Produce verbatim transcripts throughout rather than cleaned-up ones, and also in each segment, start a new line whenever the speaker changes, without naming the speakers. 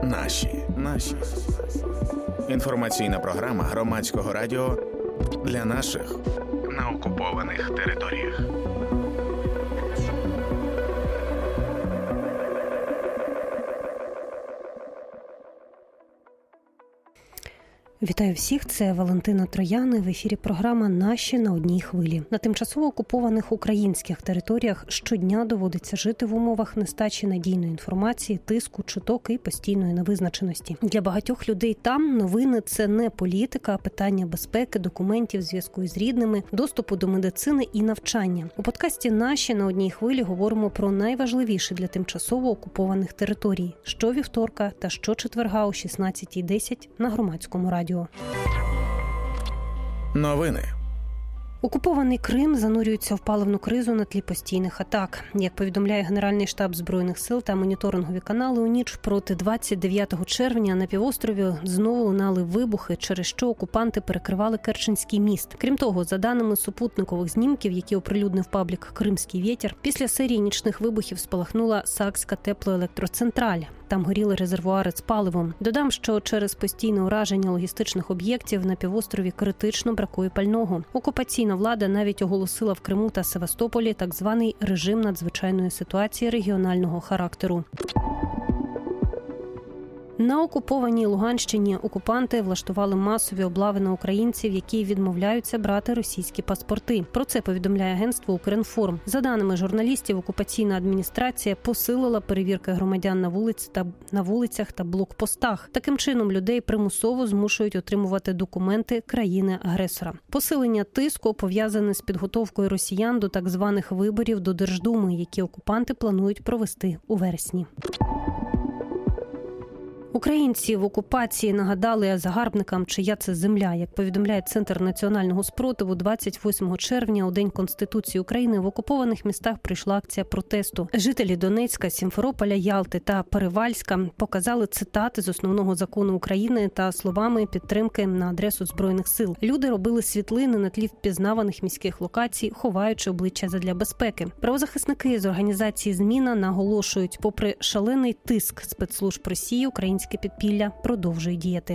Наші. Наші. Інформаційна програма Громадського радіо для наших на окупованих територіях.
Вітаю всіх, це Валентина Троян, в ефірі програма «Наші на одній хвилі». На тимчасово окупованих українських територіях щодня доводиться жити в умовах нестачі надійної інформації, тиску, чуток і постійної невизначеності. Для багатьох людей там новини – це не політика, а питання безпеки, документів, зв'язку із рідними, доступу до медицини і навчання. У подкасті «Наші на одній хвилі» говоримо про найважливіше для тимчасово окупованих територій – щовівторка та щочетверга о шістнадцятій десять на Громадському радіо.
Новини.
Окупований Крим занурюється в паливну кризу на тлі постійних атак. Як повідомляє Генеральний штаб Збройних сил та моніторингові канали, у ніч проти двадцять дев'ятого червня на півострові знову лунали вибухи, через що окупанти перекривали Керченський міст. Крім того, за даними супутникових знімків, які оприлюднив паблік «Кримський вітер», після серії нічних вибухів спалахнула Сакська теплоелектроцентраль. Там горіли резервуари з паливом. Додам, що через постійне ураження логістичних об'єктів на півострові критично бракує пального. Окупаційна влада навіть оголосила в Криму та Севастополі так званий режим надзвичайної ситуації регіонального характеру. На окупованій Луганщині окупанти влаштували масові облави на українців, які відмовляються брати російські паспорти. Про це повідомляє агентство «Укрінформ». За даними журналістів, окупаційна адміністрація посилила перевірки громадян на вулиці та на вулицях та блокпостах. Таким чином людей примусово змушують отримувати документи країни-агресора. Посилення тиску пов'язане з підготовкою росіян до так званих виборів до Держдуми, які окупанти планують провести у вересні. Українці в окупації нагадали загарбникам, чия це земля. Як повідомляє Центр національного спротиву, двадцять восьмого червня, у День Конституції України, в окупованих містах прийшла акція протесту. Жителі Донецька, Сімферополя, Ялти та Перевальська показали цитати з основного закону України та словами підтримки на адресу Збройних сил. Люди робили світлини на тлі впізнаваних міських локацій, ховаючи обличчя задля безпеки. Правозахисники з організації «Зміна» наголошують, попри шалений тиск спецслужб Росії, українські підпілля продовжує діяти.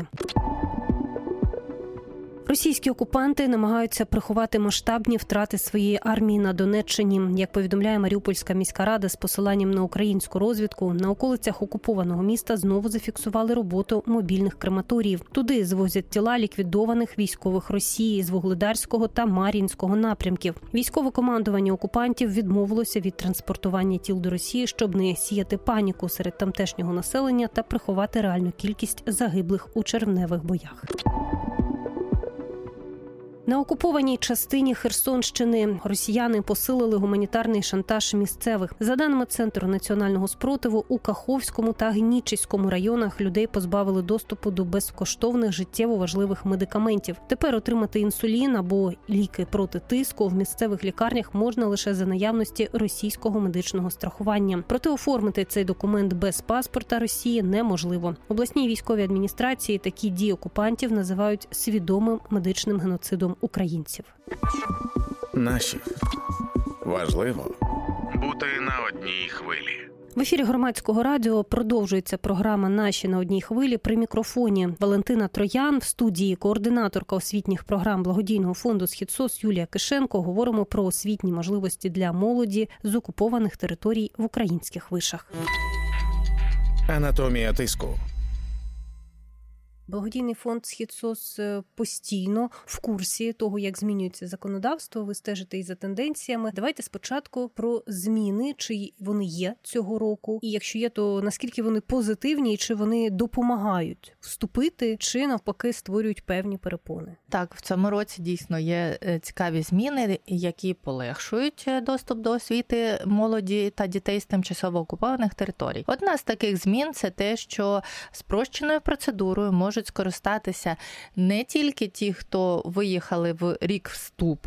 Російські окупанти намагаються приховати масштабні втрати своєї армії на Донеччині. Як повідомляє Маріупольська міська рада з посиланням на українську розвідку, на околицях окупованого міста знову зафіксували роботу мобільних крематоріїв. Туди звозять тіла ліквідованих військових Росії з Вугледарського та Мар'їнського напрямків. Військове командування окупантів відмовилося від транспортування тіл до Росії, щоб не сіяти паніку серед тамтешнього населення та приховати реальну кількість загиблих у червневих боях. На окупованій частині Херсонщини росіяни посилили гуманітарний шантаж місцевих. За даними Центру національного спротиву, у Каховському та Генічеському районах людей позбавили доступу до безкоштовних життєво важливих медикаментів. Тепер отримати інсулін або ліки проти тиску в місцевих лікарнях можна лише за наявності російського медичного страхування. Проте оформити цей документ без паспорта Росії неможливо. Обласній військовій адміністрації такі дії окупантів називають свідомим медичним геноцидом українців.
Наші. Важливо бути на одній хвилі.
В ефірі Громадського радіо продовжується програма «Наші на одній хвилі». При мікрофоні Валентина Троян, в студії координаторка освітніх програм благодійного фонду «Східсос» Юлія Кишенко. Говоримо про освітні можливості для молоді з окупованих територій в українських вишах.
Анатомія тиску.
Благодійний фонд «Східсос» постійно в курсі того, як змінюється законодавство, ви стежите і за тенденціями. Давайте спочатку про зміни, чи вони є цього року, і якщо є, то наскільки вони позитивні, і чи вони допомагають вступити, чи навпаки створюють певні перепони.
Так, в цьому році дійсно є цікаві зміни, які полегшують доступ до освіти молоді та дітей з тимчасово окупованих територій. Одна з таких змін – це те, що спрощеною процедурою може можуть скористатися не тільки ті, хто виїхали в рік вступу,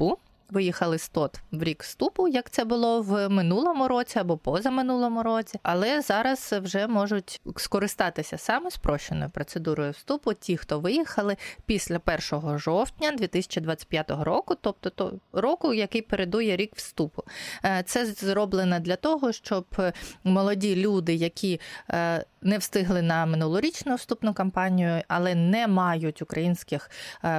виїхали сто в рік вступу, як це було в минулому році або позаминулому році, але зараз вже можуть скористатися саме спрощеною процедурою вступу ті, хто виїхали після першого жовтня дві тисячі двадцять п'ятого року, тобто то року, який передує рік вступу. Це зроблено для того, щоб молоді люди, які не встигли на минулорічну вступну кампанію, але не мають українських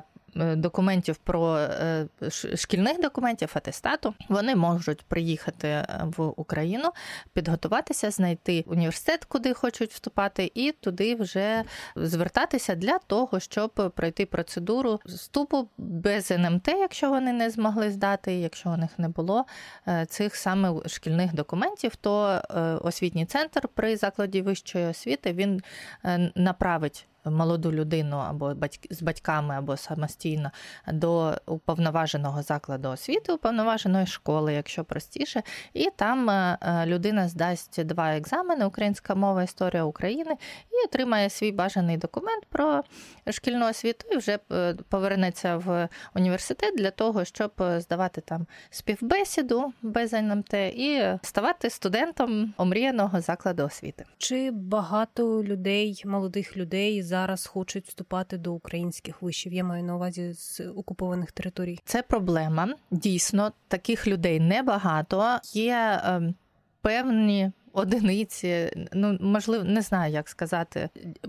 документів про шкільних документів, атестату, вони можуть приїхати в Україну, підготуватися, знайти університет, куди хочуть вступати, і туди вже звертатися для того, щоб пройти процедуру вступу без ен ем те, якщо вони не змогли здати, якщо у них не було цих саме шкільних документів, то освітній центр при закладі вищої освіти, він направить молоду людину або з батьками, або самостійно до уповноваженого закладу освіти, уповноваженої школи, якщо простіше, і там людина здасть два екзамени: українська мова, історія України, і отримає свій бажаний документ про шкільну освіту і вже повернеться в університет для того, щоб здавати там співбесіду без ен ем те і ставати студентом омріяного закладу освіти.
Чи багато людей, молодих людей, зараз хочуть вступати до українських вишів? Я маю на увазі з окупованих територій.
Це проблема. Дійсно, таких людей небагато. Є е, певні одиниці, ну, можливо, не знаю, як сказати.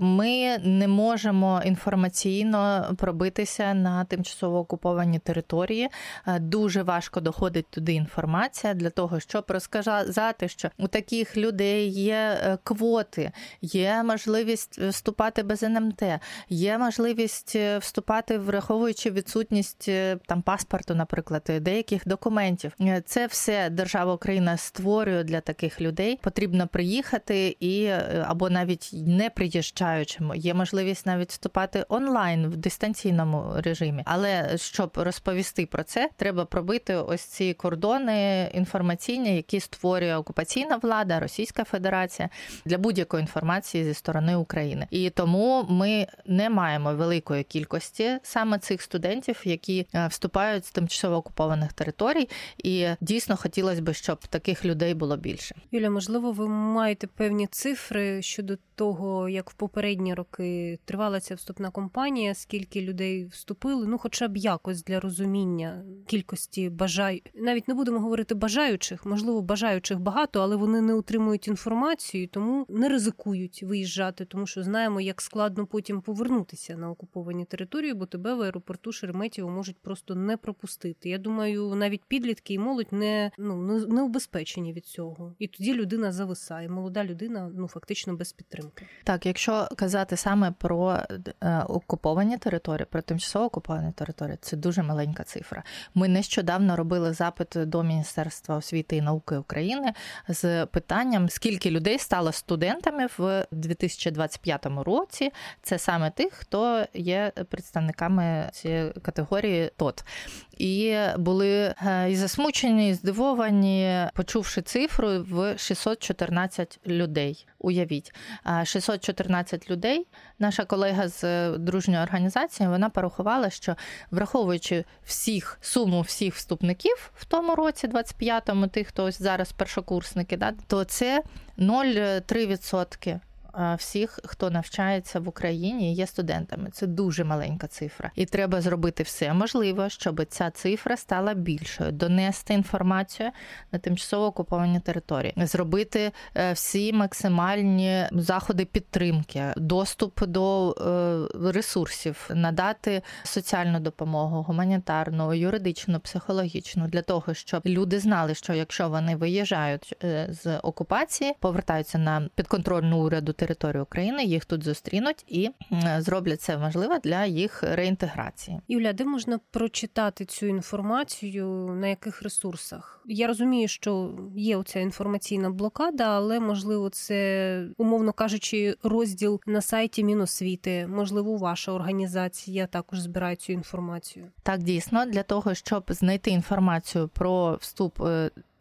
Ми не можемо інформаційно пробитися на тимчасово окуповані території. Дуже важко доходить туди інформація для того, щоб розказати, що у таких людей є квоти, є можливість вступати без ен ем те, є можливість вступати, враховуючи відсутність там паспорту, наприклад, деяких документів. Це все держава Україна створює для таких людей. Потрібно приїхати і, або навіть не приїжджаючим, є можливість навіть вступати онлайн в дистанційному режимі. Але щоб розповісти про це, треба пробити ось ці кордони інформаційні, які створює окупаційна влада, Російська Федерація для будь-якої інформації зі сторони України. І тому ми не маємо великої кількості саме цих студентів, які вступають з тимчасово окупованих територій. І дійсно хотілося б, щоб таких людей було більше.
Юля, можливо, ви маєте певні цифри щодо того, як в попередні роки тривала ця вступна кампанія, скільки людей вступили, ну хоча б якось для розуміння кількості бажай... Навіть не будемо говорити бажаючих, можливо, бажаючих багато, але вони не отримують інформацію, тому не ризикують виїжджати, тому що знаємо, як складно потім повернутися на окуповані території, бо тебе в аеропорту Шереметьєво можуть просто не пропустити. Я думаю, навіть підлітки і молодь не, ну, не убезпечені від цього. І тоді людина зависає, молода людина, ну, фактично без підтримки.
Так, якщо казати саме про е, окуповані території, про тимчасово окуповані території, це дуже маленька цифра. Ми нещодавно робили запит до Міністерства освіти і науки України з питанням, скільки людей стало студентами в дві тисячі двадцять п'ятому році. Це саме тих, хто є представниками цієї категорії ТОТ. І були і засмучені, і здивовані, почувши цифру в шістсот чотирнадцять людей. Уявіть, шістсот чотирнадцять людей. Наша колега з дружньої організації, вона порахувала, що враховуючи всіх, суму всіх вступників в тому році, двадцять п'ятому, тих, хто ось зараз першокурсники, да, то це нуль цілих три десятих відсотка всіх, хто навчається в Україні і є студентами. Це дуже маленька цифра. І треба зробити все можливе, щоб ця цифра стала більшою. Донести інформацію на тимчасово окуповані території. Зробити всі максимальні заходи підтримки, доступ до ресурсів, надати соціальну допомогу, гуманітарну, юридичну, психологічну, для того, щоб люди знали, що якщо вони виїжджають з окупації, повертаються на підконтрольну уряду територію України, їх тут зустрінуть і зроблять це можливе для їх реінтеграції.
Юля, де можна прочитати цю інформацію, на яких ресурсах? Я розумію, що є оця інформаційна блокада, але, можливо, це, умовно кажучи, розділ на сайті Міносвіти, можливо, ваша організація також збирає цю інформацію.
Так, дійсно, для того, щоб знайти інформацію про вступ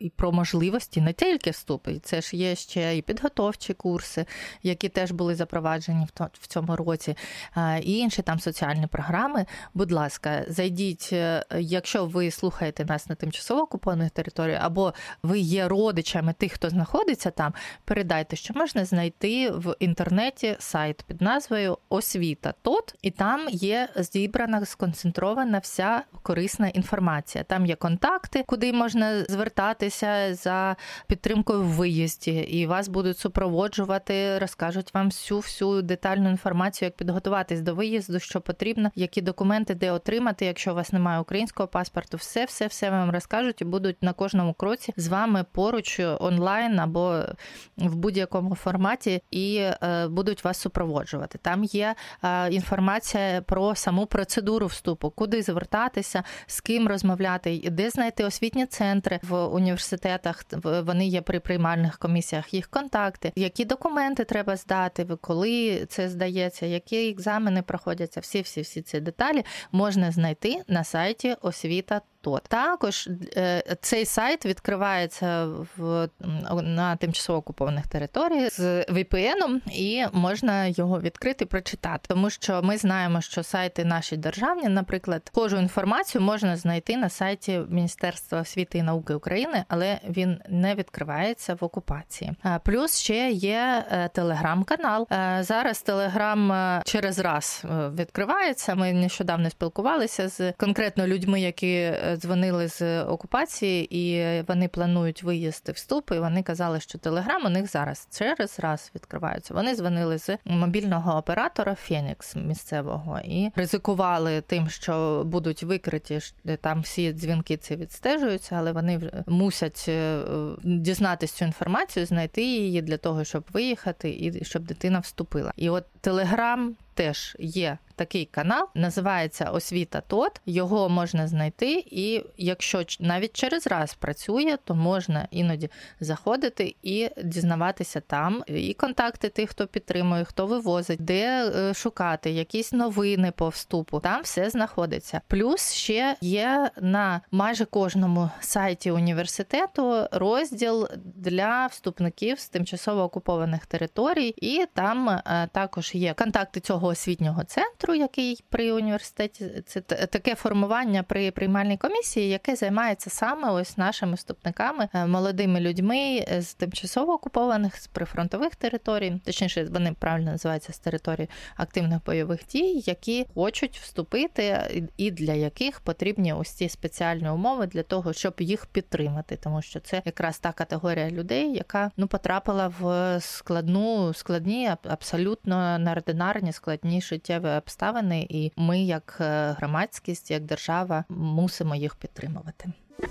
і про можливості не тільки вступу. Це ж є ще і підготовчі курси, які теж були запроваджені в цьому році, і інші там соціальні програми. Будь ласка, зайдіть, якщо ви слухаєте нас на тимчасово окупованих територіях, або ви є родичами тих, хто знаходиться там, передайте, що можна знайти в інтернеті сайт під назвою «Освіта ТОТ», і там є зібрана, сконцентрована вся корисна інформація. Там є контакти, куди можна звертатися за підтримкою в виїзді, і вас будуть супроводжувати, розкажуть вам всю-всю детальну інформацію, як підготуватись до виїзду, що потрібно, які документи, де отримати, якщо у вас немає українського паспорту, все-все-все вам розкажуть і будуть на кожному кроці з вами поруч онлайн або в будь-якому форматі і будуть вас супроводжувати. Там є інформація про саму процедуру вступу, куди звертатися, з ким розмовляти, де знайти освітні центри в університетах, вони є при приймальних комісіях, їх контакти, які документи треба здати, коли це здається, які екзамени проходяться, всі-всі-всі ці деталі можна знайти на сайті «Освіта ТОТ». Також цей сайт відкривається в, на тимчасово окупованих територіях з ві пі ен, і можна його відкрити і прочитати. Тому що ми знаємо, що сайти наші державні, наприклад, схожу інформацію можна знайти на сайті Міністерства освіти і науки України, але він не відкривається в окупації. Плюс ще є телеграм-канал. Зараз телеграм через раз відкривається. Ми нещодавно спілкувалися з конкретно людьми, які дзвонили з окупації, і вони планують виїзд і вступ, і вони казали, що телеграм у них зараз через раз відкриваються. Вони дзвонили з мобільного оператора Фенікс місцевого і ризикували тим, що будуть викриті, там всі дзвінки ці відстежуються, але вони мусять дізнатися цю інформацію, знайти її для того, щоб виїхати і щоб дитина вступила. І от телеграм теж є такий канал, називається «Освіта ТОТ», його можна знайти, і якщо навіть через раз працює, то можна іноді заходити і дізнаватися там, і контакти тих, хто підтримує, хто вивозить, де шукати, якісь новини по вступу, там все знаходиться. Плюс ще є на майже кожному сайті університету розділ для вступників з тимчасово окупованих територій, і там також є контакти цього освітнього центру, який при університеті, це таке формування при приймальній комісії, яке займається саме ось нашими вступниками, молодими людьми з тимчасово окупованих, з прифронтових територій, точніше, вони правильно називаються з територій активних бойових дій, які хочуть вступити і для яких потрібні ось ці спеціальні умови для того, щоб їх підтримати, тому що це якраз та категорія людей, яка ну потрапила в складну, складні, абсолютно неординарні, складні життєві обставини, і ми, як громадськість, як держава, мусимо їх підтримувати.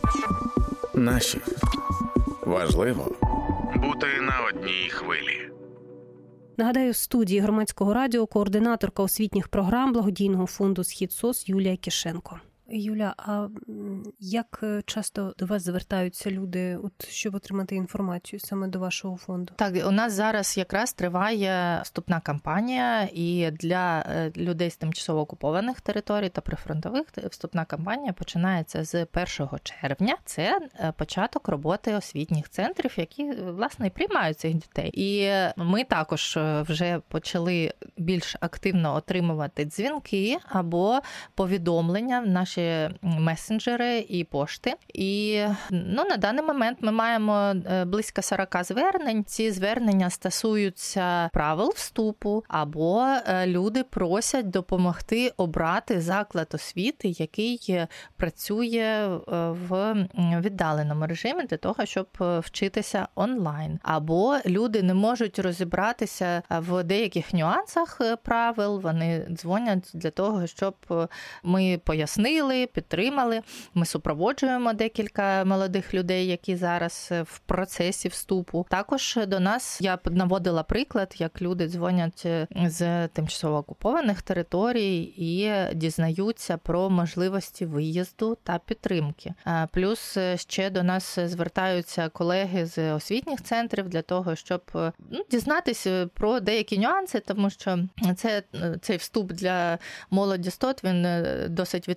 Наші. Важливо бути на одній хвилі.
Нагадаю, в студії Громадського радіо координаторка освітніх програм благодійного фонду «Схід-СОС» Юлія Кишенко. Юля, а як часто до вас звертаються люди, от, щоб отримати інформацію саме до вашого фонду?
Так, у нас зараз якраз триває вступна кампанія, і для людей з тимчасово окупованих територій та прифронтових вступна кампанія починається з першого червня. Це початок роботи освітніх центрів, які, власне, і приймають цих дітей. І ми також вже почали більш активно отримувати дзвінки або повідомлення в наші месенджери і пошти. І ну, на даний момент ми маємо близько сорок звернень. Ці звернення стосуються правил вступу, або люди просять допомогти обрати заклад освіти, який працює в віддаленому режимі для того, щоб вчитися онлайн. Або люди не можуть розібратися в деяких нюансах правил, вони дзвонять для того, щоб ми пояснили, підтримали. Ми супроводжуємо декілька молодих людей, які зараз в процесі вступу. Також до нас, я наводила приклад, як люди дзвонять з тимчасово окупованих територій і дізнаються про можливості виїзду та підтримки. Плюс ще до нас звертаються колеги з освітніх центрів для того, щоб ну, дізнатися про деякі нюанси, тому що це, цей вступ для молоді СТОТ, він досить відповідальний,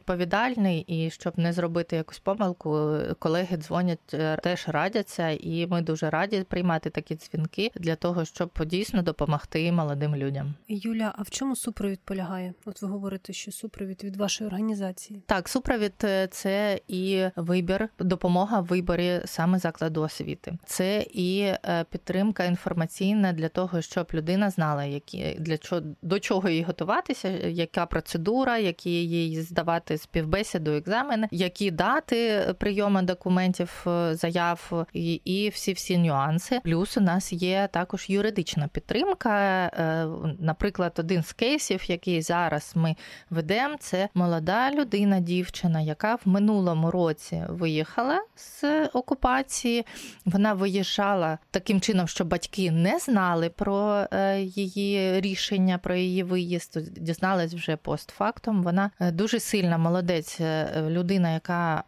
відповідальний, і щоб не зробити якусь помилку, колеги дзвонять, теж радяться, і ми дуже раді приймати такі дзвінки для того, щоб дійсно допомогти молодим людям.
Юля, а в чому супровід полягає? От ви говорите, що супровід від вашої організації.
Так, супровід – це і вибір, допомога в виборі саме закладу освіти. Це і підтримка інформаційна для того, щоб людина знала, які, для чого, до чого їй готуватися, яка процедура, які їй здавати співбесіду, екзамени, які дати прийому документів, заяв і, і всі-всі нюанси. Плюс у нас є також юридична підтримка. Наприклад, один з кейсів, який зараз ми ведемо, це молода людина, дівчина, яка в минулому році виїхала з окупації. Вона виїжджала таким чином, що батьки не знали про її рішення, про її виїзд, дізналась вже постфактум. Вона дуже сильна молодець, людина, яка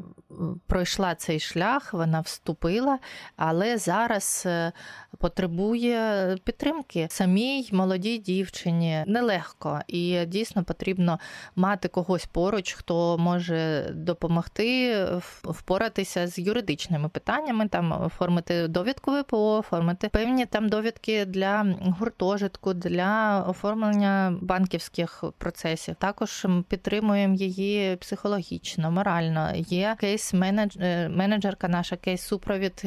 пройшла цей шлях, вона вступила, але зараз потребує підтримки. Самій молодій дівчині нелегко, і дійсно потрібно мати когось поруч, хто може допомогти впоратися з юридичними питаннями, там оформити довідку ВПО, оформити певні там довідки для гуртожитку, для оформлення банківських процесів. Також підтримуємо її психологічно, морально. Є кейс-менеджерка наша, кейс-супровід,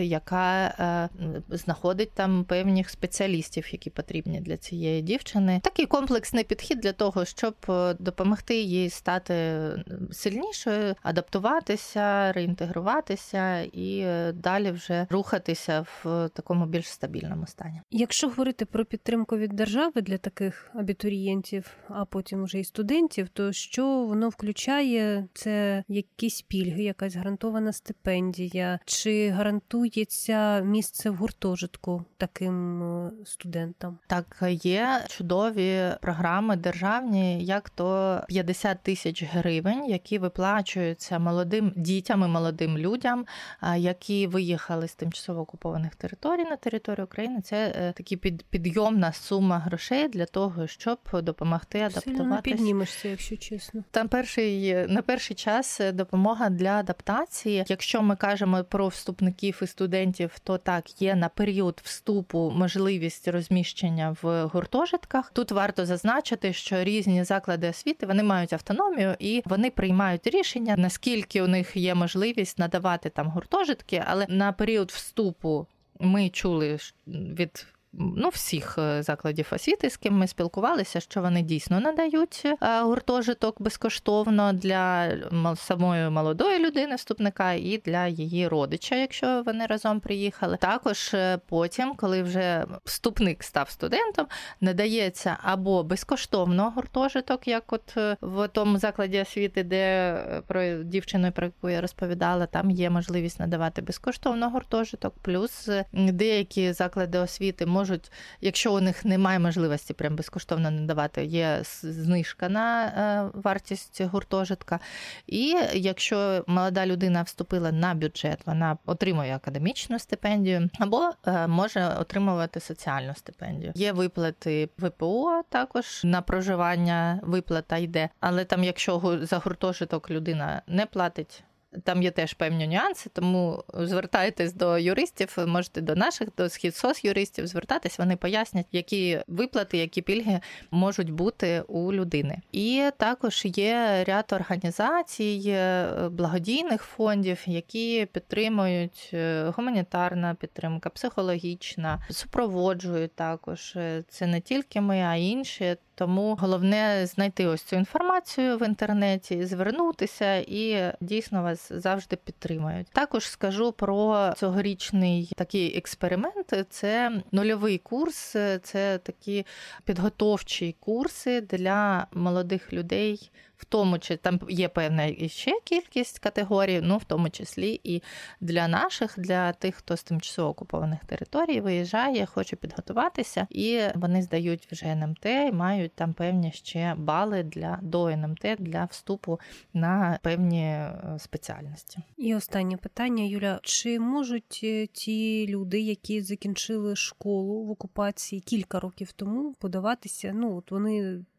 яка знаходить там певних спеціалістів, які потрібні для цієї дівчини. Такий комплексний підхід для того, щоб допомогти їй стати сильнішою, адаптуватися, реінтегруватися і далі вже рухатися в такому більш стабільному стані.
Якщо говорити про підтримку від держави для таких абітурієнтів, а потім вже і студентів, то що воно включає? Це якісь пільги, якась гарантована стипендія? Чи гарантується місце в гуртожитку таким студентам?
Так, є чудові програми державні, як то п'ятдесят тисяч гривень, які виплачуються молодим дітям і молодим людям, які виїхали з тимчасово окупованих територій на територію України. Це такі під, підйомна сума грошей для того, щоб допомогти адаптуватися.
Сильно не піднімешся, якщо чесно.
Там перший, на перший час допомога для адаптації. Якщо ми кажемо про вступників і студентів, то так, є на період вступу можливість розміщення в гуртожитках. Тут варто зазначити, що різні заклади освіти, вони мають автономію і вони приймають рішення, наскільки у них є можливість надавати там гуртожитки, але на період вступу ми чули від ну, всіх закладів освіти, з ким ми спілкувалися, що вони дійсно надають гуртожиток безкоштовно для самої молодої людини, вступника, і для її родича, якщо вони разом приїхали. Також потім, коли вже вступник став студентом, надається або безкоштовно гуртожиток, як от в тому закладі освіти, де про дівчину, про яку я розповідала, там є можливість надавати безкоштовно гуртожиток, плюс деякі заклади освіти можуть Можуть, якщо у них немає можливості прям безкоштовно надавати, є знижка на вартість гуртожитка. І якщо молода людина вступила на бюджет, вона отримує академічну стипендію або може отримувати соціальну стипендію. Є виплати ВПО також, на проживання виплата йде, але там, якщо за гуртожиток людина не платить, там є теж певні нюанси, тому звертайтесь до юристів, можете до наших, до східсоцюристів звертатись, вони пояснять, які виплати, які пільги можуть бути у людини. І також є ряд організацій, благодійних фондів, які підтримують, гуманітарна підтримка, психологічна, супроводжують також. Це не тільки ми, а й інші. Тому головне знайти ось цю інформацію в інтернеті, звернутися, і дійсно вас завжди підтримають. Також скажу про цьогорічний такий експеримент. Це нульовий курс, це такі підготовчі курси для молодих людей, в тому числі, там є певна ще кількість категорій, ну, в тому числі і для наших, для тих, хто з тимчасово окупованих територій виїжджає, хоче підготуватися, і вони здають вже ен ем те, і мають там певні ще бали для, до ен ем те для вступу на певні спеціальності.
І останнє питання, Юля. Чи можуть ті люди, які закінчили школу в окупації кілька років тому, подаватися, ну, от вони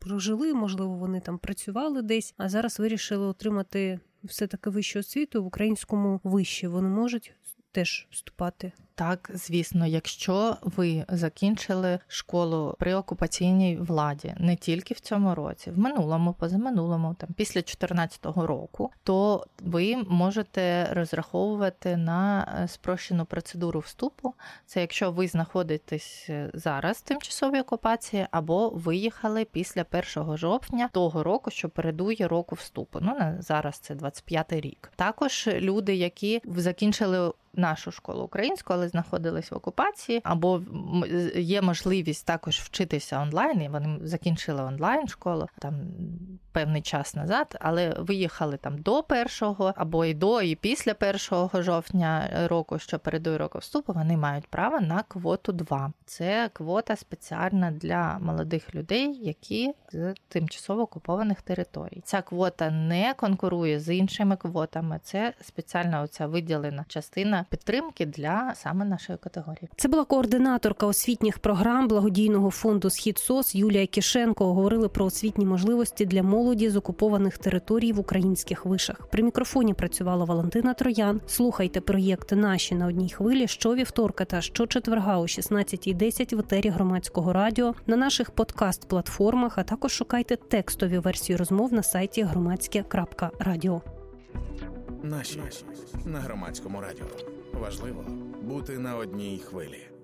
прожили, можливо, вони там працювали десь, а зараз вирішили отримати все-таки вищу освіту в українському виші. Вони можуть теж вступати?
Так, звісно, якщо ви закінчили школу при окупаційній владі не тільки в цьому році, в минулому, позаминулому, там після чотирнадцятого року, то ви можете розраховувати на спрощену процедуру вступу. Це якщо ви знаходитесь зараз в тимчасовій окупації або виїхали після першого жовтня того року, що передує року вступу. Ну, на зараз це двадцять п'ятий рік. Також люди, які закінчили нашу школу українську, але знаходились в окупації, або є можливість також вчитися онлайн, і вони закінчили онлайн школу там певний час назад, але виїхали там до першого, або і до, і після першого жовтня року, що передує року вступу, вони мають право на квоту два. Це квота спеціальна для молодих людей, які з тимчасово окупованих територій. Ця квота не конкурує з іншими квотами, це спеціальна оця виділена частина підтримки для саме нашої категорії.
Це була координаторка освітніх програм благодійного фонду «Схід-СОС» Юлія Кишенко. Говорили про освітні можливості для молоді з окупованих територій в українських вишах. При мікрофоні працювала Валентина Троян. Слухайте проєкт «Наші на одній хвилі» щовівторка та щочетверга о шістнадцятій десять в етері Громадського радіо, на наших подкаст-платформах, а також шукайте текстові версії розмов на сайті громадське крапка радіо.
Наші на Громадському радіо. Важливо бути на одній хвилі.